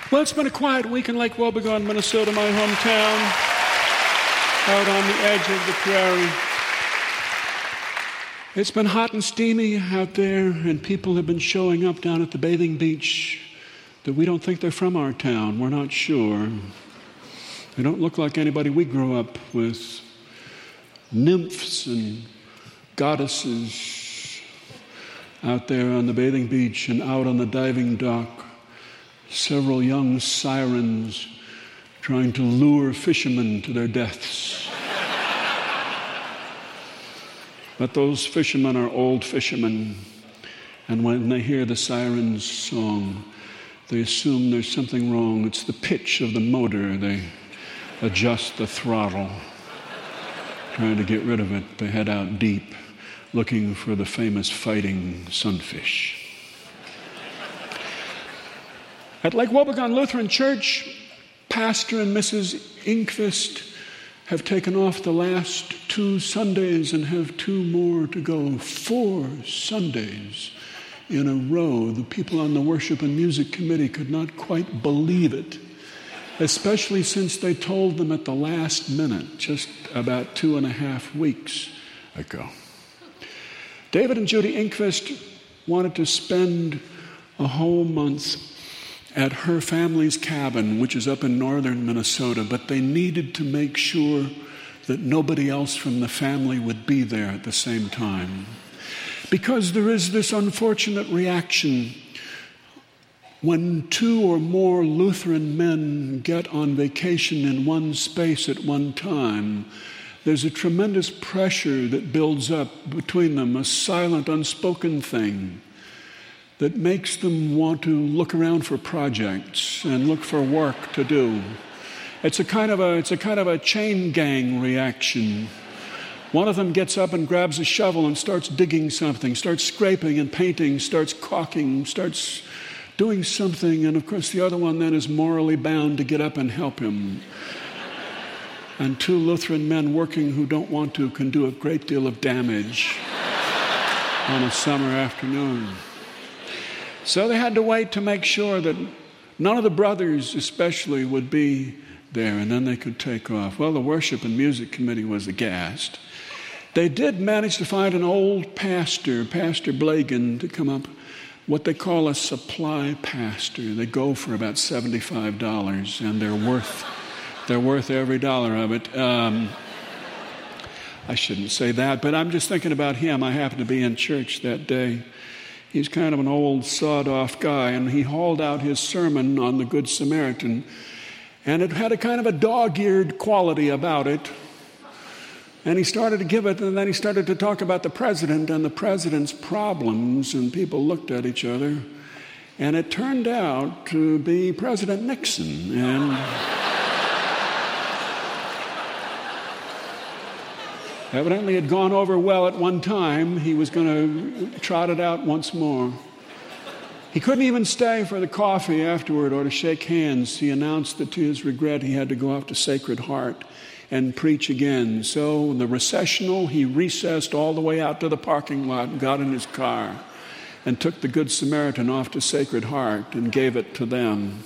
Well, it's been a quiet week in Lake Wobegon, Minnesota, my hometown, out on the edge of the prairie. It's been hot and steamy out there, and people have been showing up down at the bathing beach that we don't think they're from our town. We're not sure. They don't look like anybody we grew up with. Nymphs and goddesses out there on the bathing beach and out on the diving dock. Several young sirens trying to lure fishermen to their deaths. But those fishermen are old fishermen, and when they hear the siren's song, they assume there's something wrong. It's the pitch of the motor. They adjust the throttle, trying to get rid of it. They head out deep, looking for the famous fighting sunfish. At Lake Wobegon Lutheran Church, Pastor and Mrs. Inkvist have taken off the last 2 Sundays and have 2 more to go. 4 Sundays in a row. The people on the worship and music committee could not quite believe it, especially since they told them at the last minute, just about 2.5 weeks ago. David and Judy Inkvist wanted to spend a whole month at her family's cabin, which is up in northern Minnesota, but they needed to make sure that nobody else from the family would be there at the same time. Because there is this unfortunate reaction when 2 or more Lutheran men get on vacation in one space at one time. There's a tremendous pressure that builds up between them, a silent, unspoken thing that makes them want to look around for projects and look for work to do. It's a kind of a chain gang reaction. One of them gets up and grabs a shovel and starts digging something, starts scraping and painting, starts caulking, starts doing something, and of course the other one then is morally bound to get up and help him. And 2 Lutheran men working who don't want to can do a great deal of damage on a summer afternoon. So they had to wait to make sure that none of the brothers especially would be there, and then they could take off. Well, the worship and music committee was aghast. They did manage to find an old pastor, Pastor Blagan, to come up, what they call a supply pastor. They go for about $75, and they're worth every dollar of it. I shouldn't say that, but I'm just thinking about him. I happened to be in church that day. He's kind of an old sawed-off guy, and he hauled out his sermon on the Good Samaritan, and it had a kind of a dog-eared quality about it. And he started to give it, and then he started to talk about the president and the president's problems, and people looked at each other, and it turned out to be President Nixon. And evidently it had gone over well at one time. He was going to trot it out once more. He couldn't even stay for the coffee afterward or to shake hands. He announced that to his regret he had to go off to Sacred Heart and preach again. So the recessional, he recessed all the way out to the parking lot and got in his car and took the Good Samaritan off to Sacred Heart and gave it to them.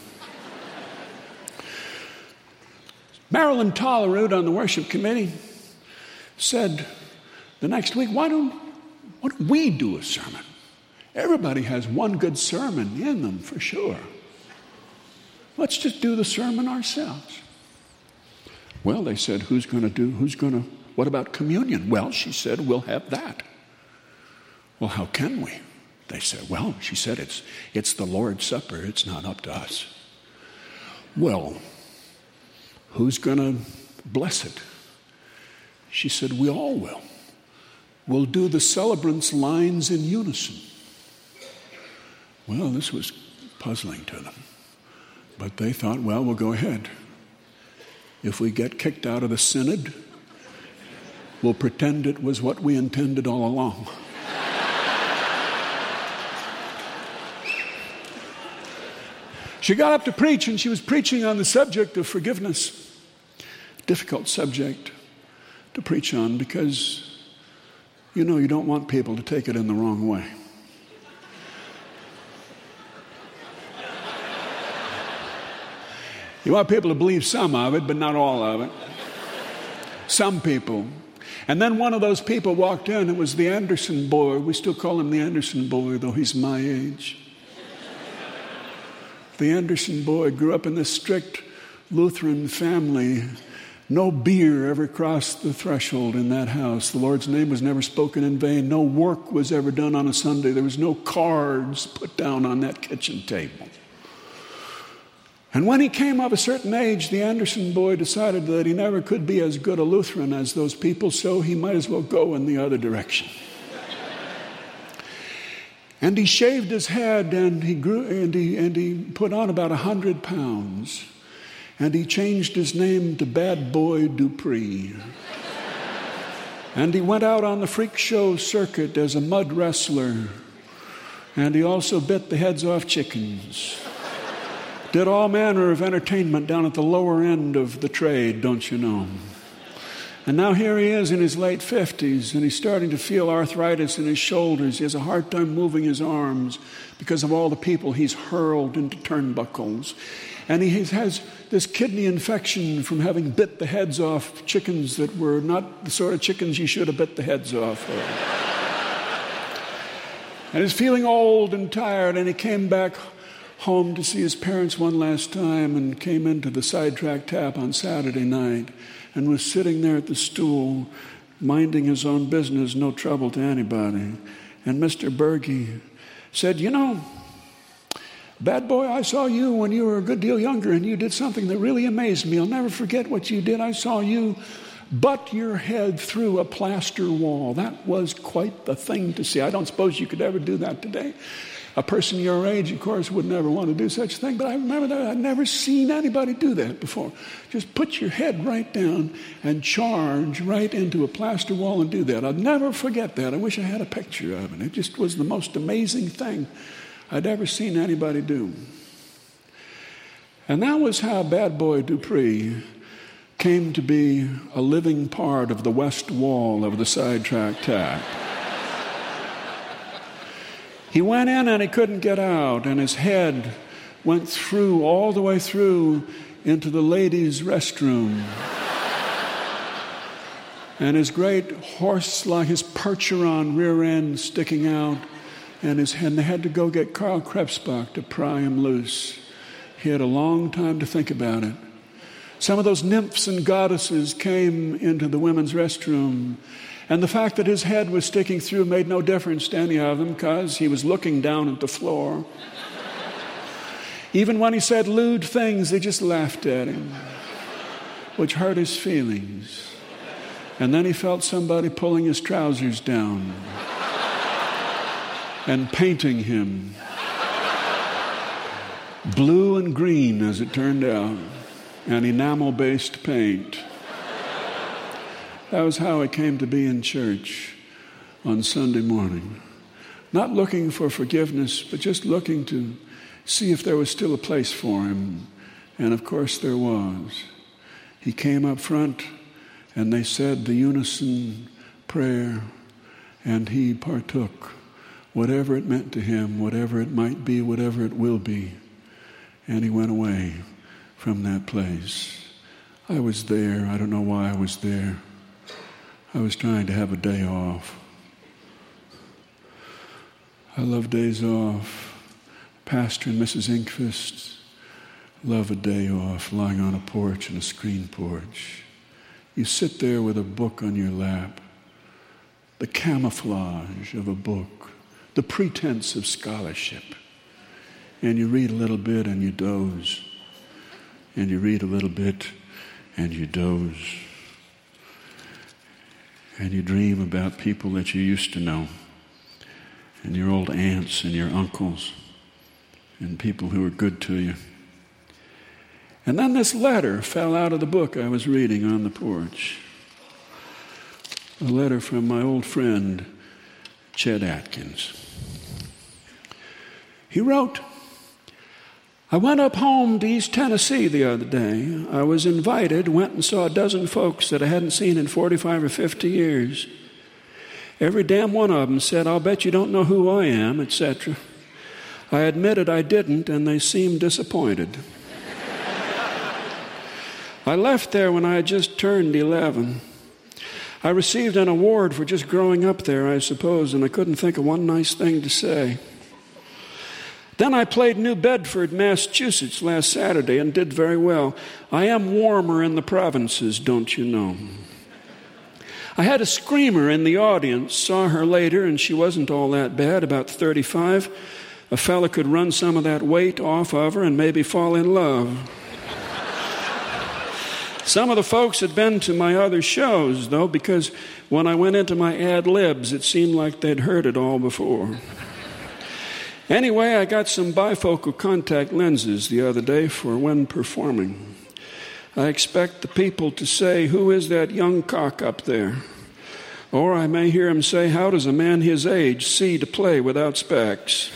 Marilyn Tollerud on the worship committee said the next week, why don't we do a sermon? Everybody has one good sermon in them for sure. Let's just do the sermon ourselves. Well, they said, what about communion? Well, she said, we'll have that. Well, how can we? They said, well, she said, it's the Lord's Supper. It's not up to us. Well, who's going to bless it? She said, we all will. We'll do the celebrants' lines in unison. Well, this was puzzling to them. But they thought, well, we'll go ahead. If we get kicked out of the synod, we'll pretend it was what we intended all along. She got up to preach, and she was preaching on the subject of forgiveness. Difficult subject to preach on because, you don't want people to take it in the wrong way. You want people to believe some of it, but not all of it. Some people. And then one of those people walked in. It was the Anderson boy. We still call him the Anderson boy, though he's my age. The Anderson boy grew up in this strict Lutheran family. No beer ever crossed the threshold in that house. The Lord's name was never spoken in vain. No work was ever done on a Sunday. There was no cards put down on that kitchen table. And when he came of a certain age, the Anderson boy decided that he never could be as good a Lutheran as those people, so he might as well go in the other direction. And he shaved his head, and he put on about 100 pounds. And he changed his name to Bad Boy Dupree. And he went out on the freak show circuit as a mud wrestler. And he also bit the heads off chickens. Did all manner of entertainment down at the lower end of the trade, don't you know? And now here he is in his late 50s, and he's starting to feel arthritis in his shoulders. He has a hard time moving his arms because of all the people he's hurled into turnbuckles. And he has this kidney infection from having bit the heads off chickens that were not the sort of chickens you should have bit the heads off of. And he's feeling old and tired, and he came back home to see his parents one last time and came into the Sidetrack Tap on Saturday night and was sitting there at the stool, minding his own business, no trouble to anybody. And Mr. Berge said, "You know, Bad Boy, I saw you when you were a good deal younger, and you did something that really amazed me. I'll never forget what you did. I saw you butt your head through a plaster wall. That was quite the thing to see. I don't suppose you could ever do that today. A person your age, of course, would never want to do such a thing, but I remember that I'd never seen anybody do that before. Just put your head right down and charge right into a plaster wall and do that. I'll never forget that. I wish I had a picture of it. It just was the most amazing thing I'd ever seen anybody do." And that was how Bad Boy Dupree came to be a living part of the west wall of the Sidetrack Tap. He went in and he couldn't get out, and his head went through, all the way through, into the ladies' restroom. And his great horse, like his Percheron rear end sticking out, and they had to go get Carl Krebsbach to pry him loose. He had a long time to think about it. Some of those nymphs and goddesses came into the women's restroom, and the fact that his head was sticking through made no difference to any of them because he was looking down at the floor. Even when he said lewd things, they just laughed at him, which hurt his feelings. And then he felt somebody pulling his trousers down and painting him blue and green, as it turned out, an enamel-based paint. That was how he came to be in church on Sunday morning. Not looking for forgiveness, but just looking to see if there was still a place for him. And of course there was. He came up front and they said the unison prayer, and he partook, whatever it meant to him, whatever it might be, whatever it will be. And he went away from that place. I was there. I don't know why I was there. I was trying to have a day off. I love days off. Pastor and Mrs. Inkvist love a day off, lying on a porch, in a screen porch. You sit there with a book on your lap, the camouflage of a book, the pretense of scholarship, and you read a little bit and you doze, and you read a little bit and you doze. And you dream about people that you used to know, and your old aunts and your uncles, and people who were good to you. And then this letter fell out of the book I was reading on the porch. A letter from my old friend, Chet Atkins. He wrote, "I went up home to East Tennessee the other day. I was invited, went and saw a dozen folks that I hadn't seen in 45 or 50 years. Every damn one of them said, 'I'll bet you don't know who I am,' etc. I admitted I didn't, and they seemed disappointed. I left there when I had just turned 11. I received an award for just growing up there, I suppose, and I couldn't think of one nice thing to say. Then I played New Bedford, Massachusetts last Saturday and did very well. I am warmer in the provinces, don't you know? I had a screamer in the audience, saw her later, and she wasn't all that bad, about 35. A fella could run some of that weight off of her and maybe fall in love. Some of the folks had been to my other shows, though, because when I went into my ad libs, it seemed like they'd heard it all before. Anyway, I got some bifocal contact lenses the other day for when performing. I expect the people to say, "Who is that young cock up there?" Or I may hear him say, "How does a man his age see to play without specs?"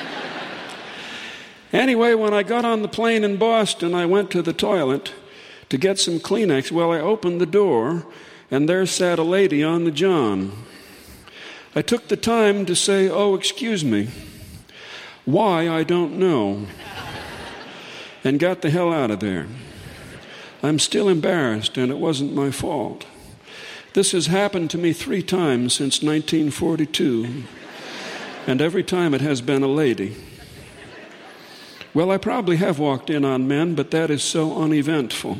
Anyway, when I got on the plane in Boston, I went to the toilet to get some Kleenex. Well, I opened the door, and there sat a lady on the john. I took the time to say, "Oh, excuse me." Why, I don't know. And got the hell out of there. I'm still embarrassed, and it wasn't my fault. This has happened to me 3 times since 1942, and every time it has been a lady. Well, I probably have walked in on men, but that is so uneventful.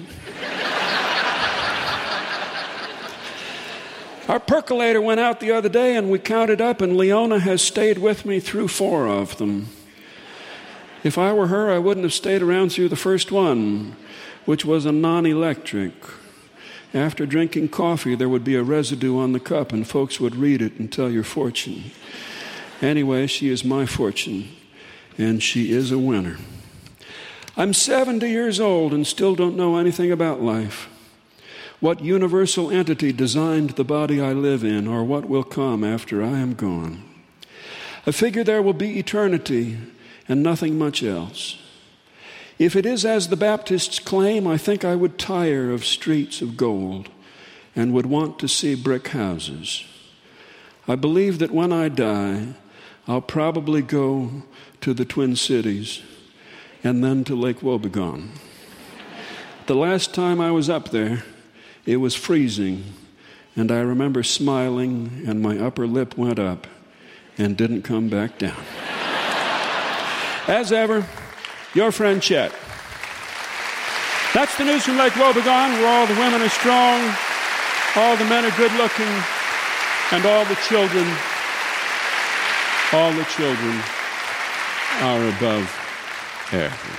Our percolator went out the other day, and we counted up, and Leona has stayed with me through 4 of them. If I were her, I wouldn't have stayed around through the first one, which was a non-electric. After drinking coffee, there would be a residue on the cup, and folks would read it and tell your fortune. Anyway, she is my fortune, and she is a winner. I'm 70 years old and still don't know anything about life. What universal entity designed the body I live in, or what will come after I am gone? I figure there will be eternity and nothing much else. If it is as the Baptists claim, I think I would tire of streets of gold and would want to see brick houses. I believe that when I die, I'll probably go to the Twin Cities and then to Lake Wobegon. The last time I was up there, it was freezing, and I remember smiling, and my upper lip went up and didn't come back down. As ever, your friend Chet. That's the news from Lake Wobegon, where all the women are strong, all the men are good-looking, and all the children are above air.